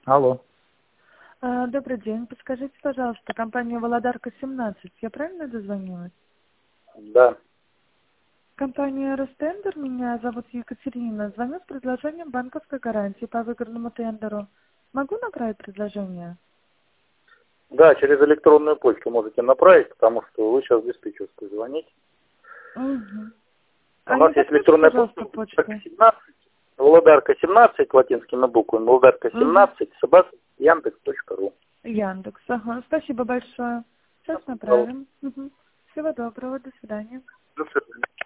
Алло. Добрый день. Подскажите, пожалуйста, компания «Володарка 17». Я правильно дозвонилась? Да. Компания «Ростендер». Меня зовут Екатерина. Звоню с предложением банковской гарантии по выигранному тендеру. Могу направить предложение? Да, через электронную почту можете направить, потому что вы сейчас в диспетчерскую звоните. Угу. У А нас не есть подскажите, электронная пожалуйста, почта почту? 17, Володарка 17 латинскими буквами, Володарка Угу. 17, собака, Яндекс.ру. Яндекс. Ага. Спасибо большое. Сейчас Пожалуйста. направим. Угу. Всего доброго. До свидания. До свидания.